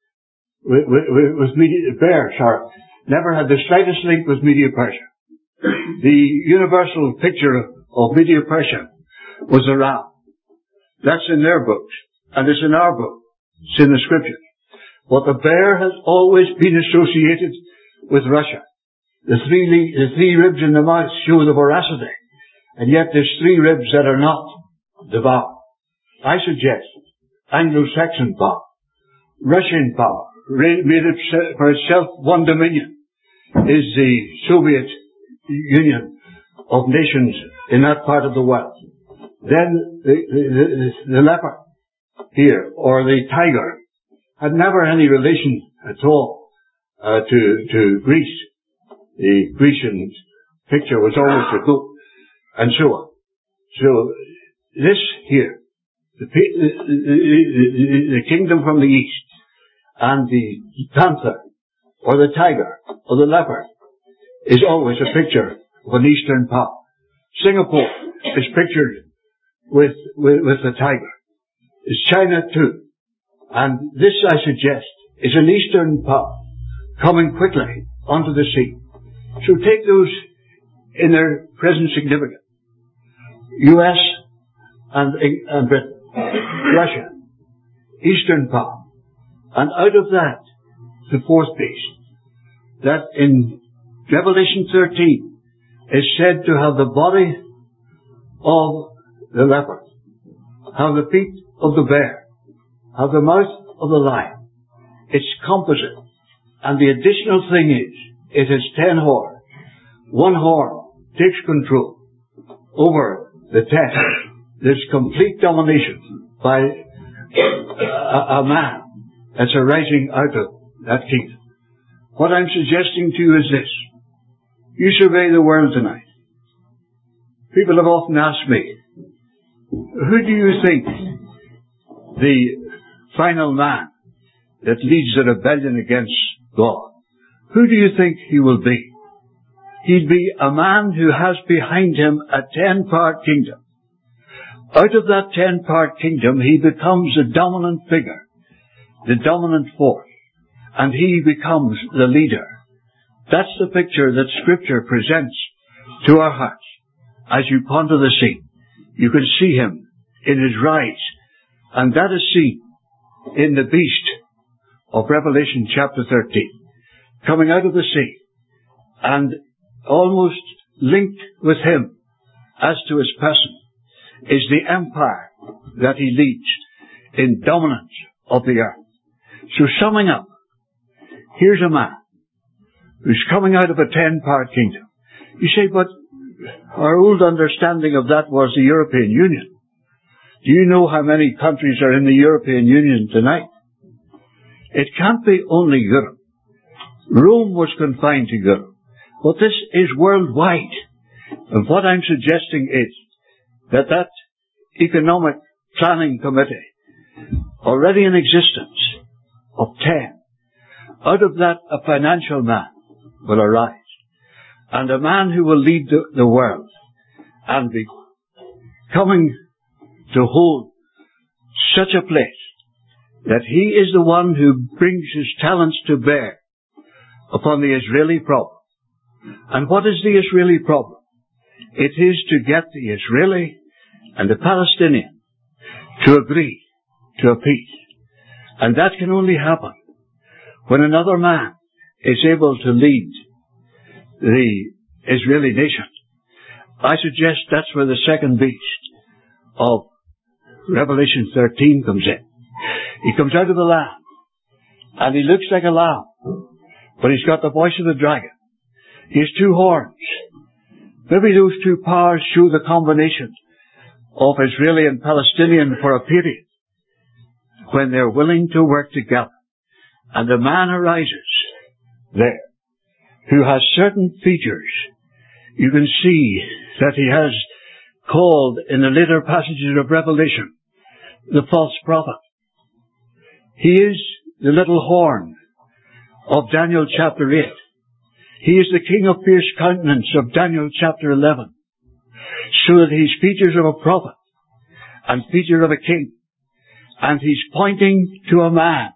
never had the slightest link with Media-Persia. The universal picture of Media-Persia was Iran. That's in their books, and it's in our book. It's in the scriptures. But the bear has always been associated with Russia. The three ribs in the mouth show the voracity, and yet there's 3 ribs that are not devoured. I suggest Anglo-Saxon power, Russian power, made it for itself one dominion, is the Soviet Union of nations in that part of the world. Then the leopard here, or the tiger, had never any relation at all to Greece. The Grecian picture was always the goat, and so on. So this here, the kingdom from the east, and the panther, or the tiger, or the leopard, is always a picture of an eastern power. Singapore is pictured with the tiger. It's China too. And this, I suggest, is an eastern power coming quickly onto the sea. So take those in their present significance. US and Britain, Russia, eastern power. And out of that, the 4th beast, that in Revelation 13 is said to have the body of the leopard, have the feet of the bear, have the mouth of the lion. It's composite. And the additional thing is, it has 10 horns. 1 horn takes control over the 10. There's complete domination by a man that's arising out of that kingdom. What I'm suggesting to you is this. You survey the world tonight. People have often asked me, who do you think the final man that leads the rebellion against God, who do you think he will be? He'd be a man who has behind him a 10-part kingdom. Out of that 10-part kingdom, he becomes the dominant figure, the dominant force, and he becomes the leader. That's the picture that Scripture presents to our hearts. As you ponder the scene, you can see him in his rise, and that is seen in the beast of Revelation chapter 13, coming out of the sea, and almost linked with him as to his person is the empire that he leads in dominance of the earth. So summing up, here's a man who's coming out of a 10-part kingdom. You say, but our old understanding of that was the European Union. Do you know how many countries are in the European Union tonight? It can't be only Europe. Rome was confined to Europe. But this is worldwide. And what I'm suggesting is that economic planning committee, already in existence, of 10, out of that a financial man will arise. And a man who will lead the world and be coming to hold such a place that he is the one who brings his talents to bear upon the Israeli problem. And what is the Israeli problem? It is to get the Israeli and the Palestinian to agree to a peace. And that can only happen when another man is able to lead the Israeli nation I suggest that's where the second beast of Revelation 13 comes in. He comes out of the lamb, and he looks like a lamb, but he's got the voice of the dragon. He has two horns. Maybe those two powers show the combination of Israeli and Palestinian for a period when they're willing to work together. And a man arises there who has certain features. You can see that he has called in the later passages of Revelation the false prophet. He is the little horn of Daniel chapter 8. He is the king of fierce countenance of Daniel chapter 11. So that he's features of a prophet and feature of a king. And he's pointing to a man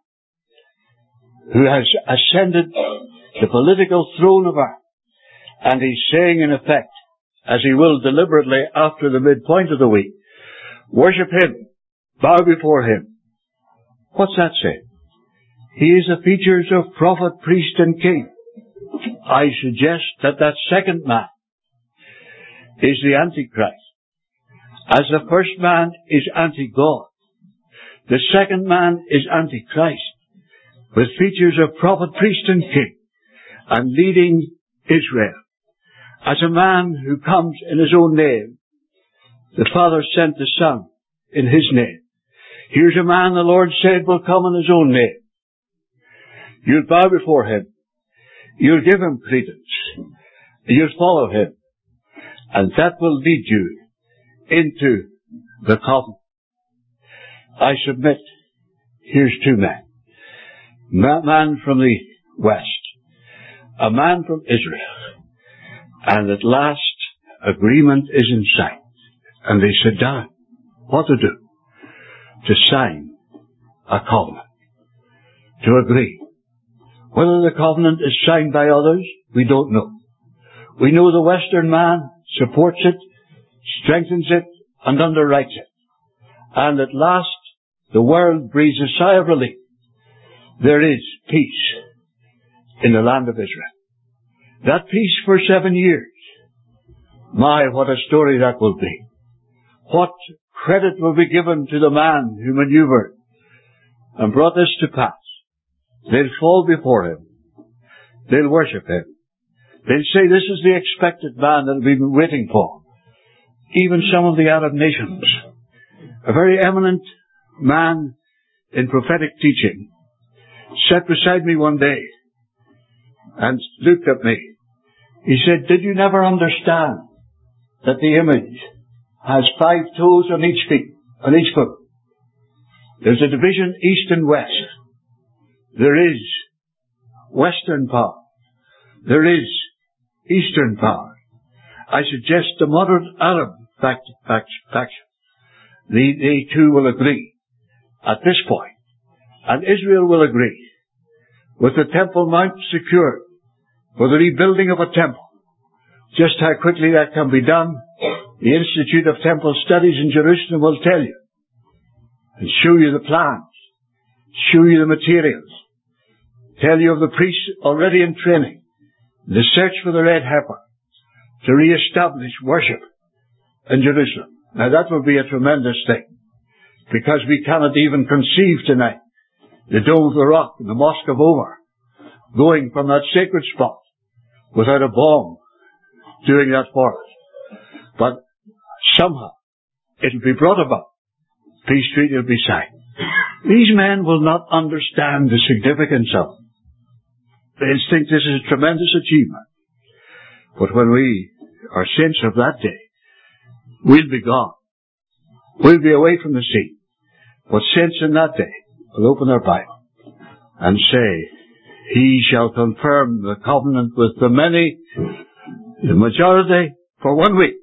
who has ascended the political throne of earth. And he's saying in effect, as he will deliberately after the midpoint of the week, worship him, bow before him. What's that say? He is the features of prophet, priest and king. I suggest that that second man is the Antichrist. As the first man is anti-God, the second man is Antichrist, with features of prophet, priest and king, and leading Israel. As a man who comes in his own name, the Father sent the Son in his name. Here's a man the Lord said will come in his own name. You'll bow before him. You'll give him credence. You'll follow him. And that will lead you into the covenant. I submit, here's two men. A man from the west. A man from Israel. And at last, agreement is in sight. And they sit down. What to do? To sign a covenant. To agree. Whether the covenant is signed by others, we don't know. We know the Western man supports it, strengthens it, and underwrites it. And at last, the world breathes a sigh of relief. There is peace in the land of Israel. That peace for 7 years. My, what a story that will be. What credit will be given to the man who maneuvered and brought this to pass. They'll fall before him. They'll worship him. They'll say this is the expected man that we've been waiting for. Even some of the Arab nations. A very eminent man in prophetic teaching sat beside me one day and looked at me. He said, did you never understand that the image has 5 toes on each foot? There's a division east and west. There is Western power. There is Eastern power. I suggest the modern Arab faction. They two will agree at this point. And Israel will agree with the Temple Mount secured for the rebuilding of a temple. Just how quickly that can be done, the Institute of Temple Studies in Jerusalem will tell you and show you the plans, show you the materials, tell you of the priests already in training, the search for the red heifer to re-establish worship in Jerusalem. Now that would be a tremendous thing, because we cannot even conceive tonight the Dome of the Rock and the Mosque of Omar going from that sacred spot without a bomb doing that for us. But somehow it'll be brought about. Peace treaty will be signed. These men will not understand the significance of it. They'll think this is a tremendous achievement. But when we are saints of that day, we'll be gone. We'll be away from the sea. But saints in that day will open their Bible and say, He shall confirm the covenant with the many, the majority, for 1 week.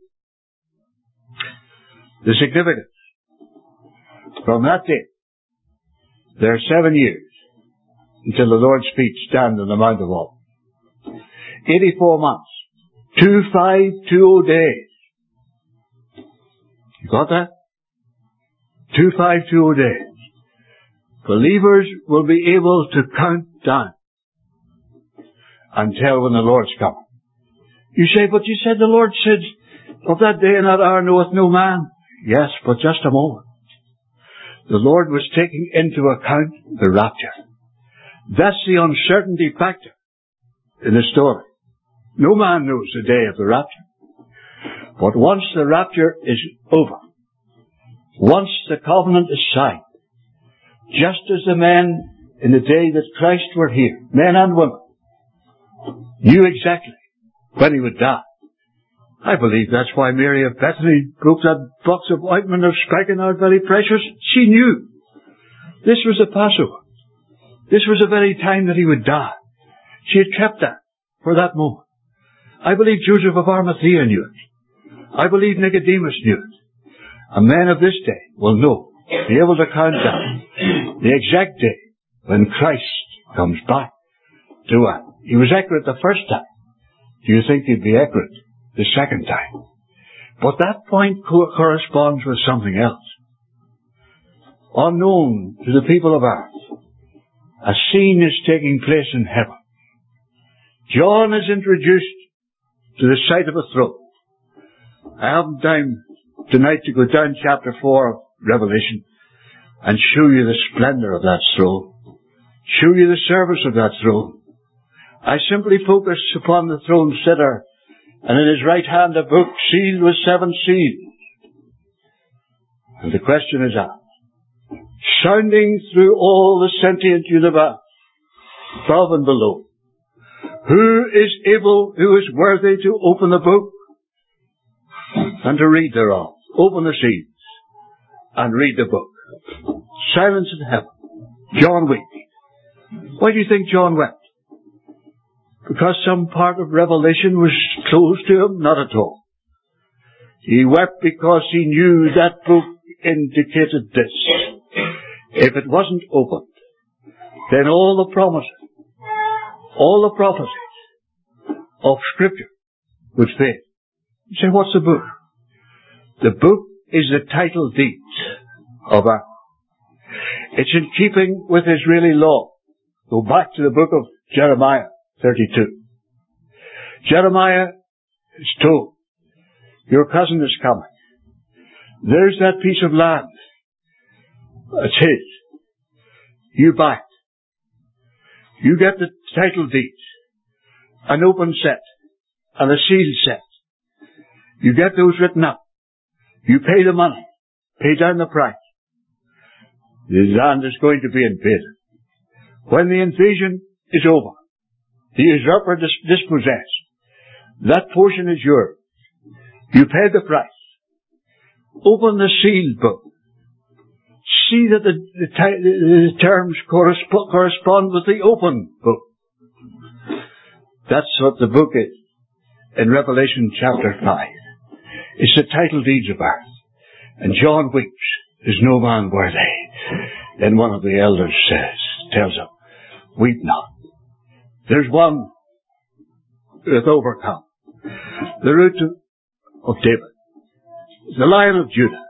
The significance. From that day, there are 7 years until the Lord's feet stand on the Mount of Olives. 84 months. 2520 days. You got that? 2520 days. Believers will be able to count down and tell when the Lord's coming. You say, but you said the Lord said Of that day and that hour knoweth no man. Yes, but just a moment. The Lord was taking into account the rapture. That's the uncertainty factor in the story. No man knows the day of the rapture. But once the rapture is over, once the covenant is signed, just as the men in the day that Christ were here, men and women, knew exactly when he would die. I believe that's why Mary of Bethany broke that box of ointment of striking out very precious. She knew this was the Passover. This was the very time that he would die. She had kept that for that moment. I believe Joseph of Arimathea knew it. I believe Nicodemus knew it. And men of this day will know, be able to count down the exact day when Christ comes back to earth. He was accurate the first time. Do you think he'd be accurate the second time? But that point corresponds with something else. Unknown to the people of earth, a scene is taking place in heaven. John is introduced to the sight of a throne. I haven't time tonight to go down chapter 4 of Revelation and show you the splendor of that throne, show you the service of that throne. I simply focus upon the throne sitter, and in his right hand a book sealed with 7 seals. And the question is asked, sounding through all the sentient universe, above and below, who is able, who is worthy to open the book and to read thereof? Open the seals and read the book. Silence in heaven. John wept. Why do you think John wept? Because some part of Revelation was closed to him? Not at all. He wept because he knew that book indicated this. If it wasn't opened, then all the promises, all the prophecies of Scripture would fade. You say, what's the book? The book is the title deed of earth. It's in keeping with Israeli law. Go back to the book of Jeremiah 32. Jeremiah is told, your cousin is coming. There's that piece of land. It's his. You buy it. You get the title deed, an open set, and a sealed set. You get those written up. You pay the money. Pay down the price. The land is going to be invaded. When the invasion is over, the usurper dispossessed, that portion is yours. You pay the price. Open the sealed book. See that the terms correspond with the open book. That's what the book is in Revelation chapter 5. It's the title deeds of earth. And John weeps, is no man worthy. Then one of the elders tells him, weep not. There's one who hath overcome. The root of David. The Lion of Judah.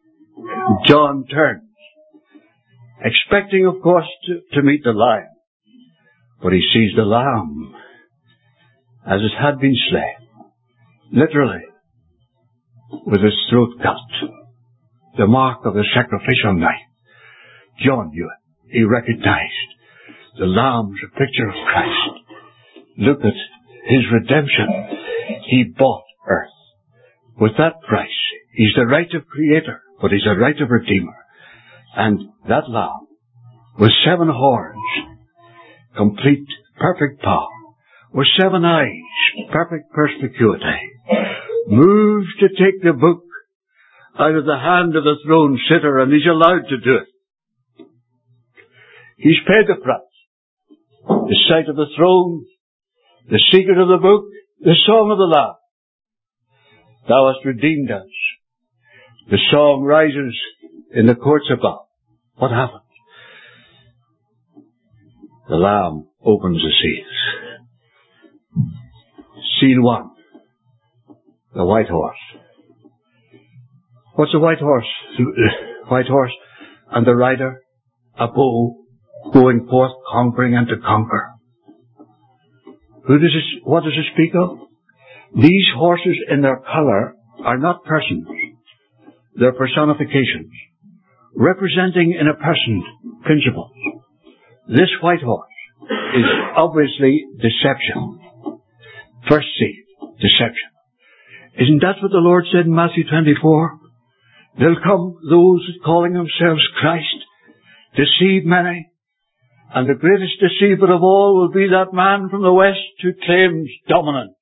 John turns, expecting, of course, to meet the lion. But he sees the lamb as it had been slain. Literally, with his throat cut. The mark of the sacrificial knife. John knew it. He recognized the lamb's a picture of Christ. Look at his redemption. He bought earth with that price. He's the right of creator, but he's the right of redeemer. And that lamb, with 7 horns, complete, perfect power, with 7 eyes, perfect perspicuity, moves to take the book out of the hand of the throne sitter, and he's allowed to do it. He's paid the price. The sight of the throne, the secret of the book, the song of the Lamb. Thou hast redeemed us. The song rises in the courts above. What happens? The Lamb opens the seals. Seal 1. The white horse. What's a white horse? White horse and the rider, a bow, going forth conquering and to conquer. What does it speak of? These horses in their colour are not persons. They're personifications, representing in a person principles. This white horse is obviously deception. First seed, deception. Isn't that what the Lord said in Matthew 24? There'll come those calling themselves Christ, deceive many, and the greatest deceiver of all will be that man from the west who claims dominance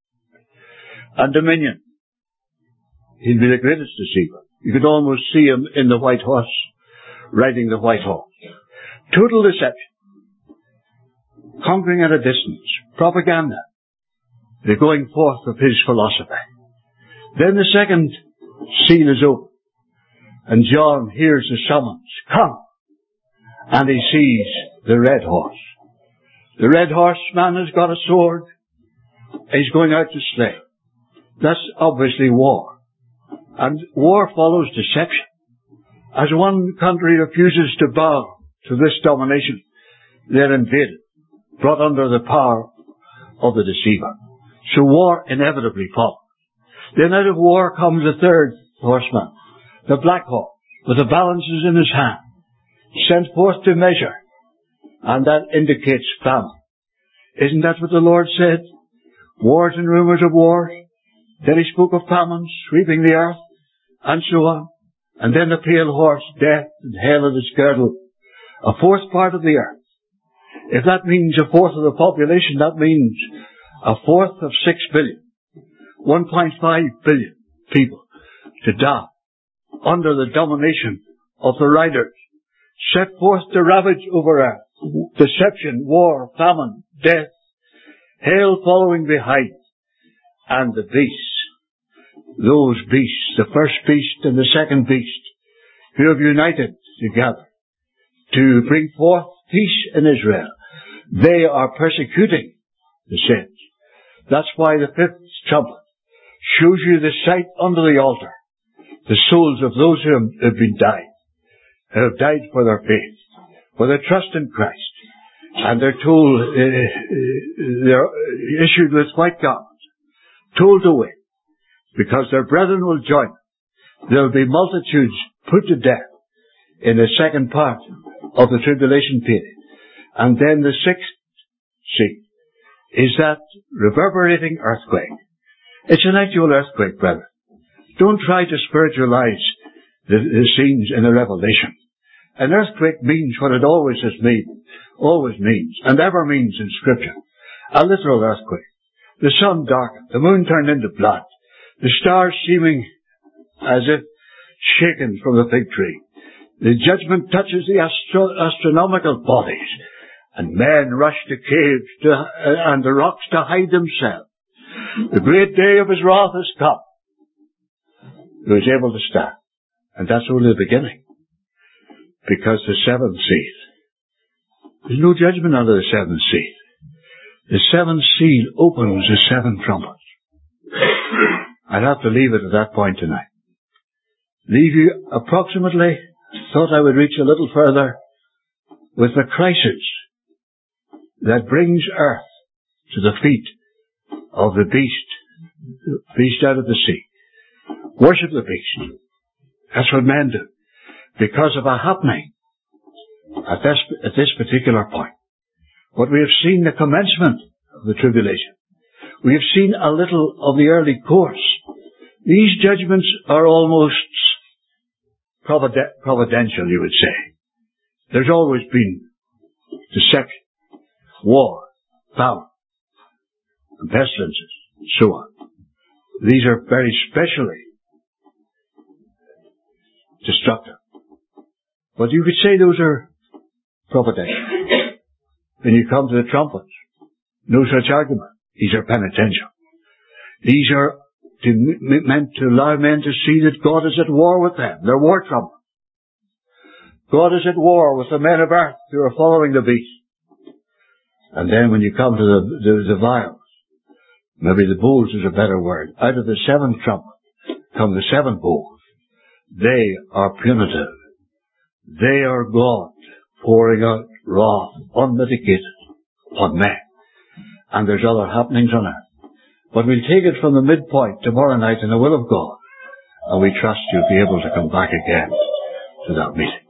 and dominion. He'll be the greatest deceiver. You could almost see him in the white horse, riding the white horse. Total deception. Conquering at a distance. Propaganda. The going forth of his philosophy. Then the second seal is open. And John hears the summons. Come. And he sees the red horse. The red horseman has got a sword. He's going out to slay. That's obviously war. And war follows deception. As one country refuses to bow to this domination, they're invaded, brought under the power of the deceiver. So war inevitably follows. Then out of war comes the third horseman, the black horse, with the balances in his hand, sent forth to measure, and that indicates famine. Isn't that what the Lord said? Wars and rumors of wars. Then he spoke of famines sweeping the earth, and so on. And then the pale horse, death and hell at its girdle. A fourth part of the earth. If that means a fourth of the population, that means a fourth of 6 billion. 1.5 billion people to die under the domination of the riders, set forth to ravage over earth. Deception, war, famine, death, hell following behind, and the beasts. Those beasts, the first beast and the second beast, who have united together to bring forth peace in Israel. They are persecuting the saints. That's why the fifth trumpet shows you the sight under the altar, the souls of those who have been died, who have died for their faith, for their trust in Christ. And they're told, they're issued with white garments, told to wait, because their brethren will join. There will be multitudes put to death in the second part of the tribulation period. And then the sixth seed is that reverberating earthquake. It's an actual earthquake, brother. Don't try to spiritualize the scenes in the Revelation. An earthquake means what it always means, and ever means in Scripture. A literal earthquake. The sun darkened, the moon turned into blood, the stars seeming as if shaken from the fig tree. The judgment touches the astronomical bodies, and men rush to caves and the rocks to hide themselves. The great day of his wrath has come. Who is able to stand? And that's only the beginning. Because the seventh seal, there's no judgment under the seventh seal. The seventh seal opens the seven trumpets. I'd have to leave it at that point tonight. Leave you approximately, thought I would reach a little further, with the crisis that brings earth to the feet of the beast out of the sea. Worship the beast. That's what men do. Because of a happening at this particular point. But we have seen the commencement of the tribulation. We have seen a little of the early course. These judgments are almost providential, you would say. There's always been deception, war, famine, and pestilences, and so on. These are very specially destructive. But you could say those are providential. When you come to the trumpets, no such argument. These are penitential. These are meant to allow men to see that God is at war with them. They're war trumpets. God is at war with the men of earth who are following the beast. And then when you come to the vials, maybe the bowls is a better word. Out of the seventh trumpet come the seven bowls. They are punitive. They are God pouring out wrath unmitigated upon men. And there's other happenings on earth. But we'll take it from the midpoint tomorrow night in the will of God. and we trust you'll be able to come back again to that meeting.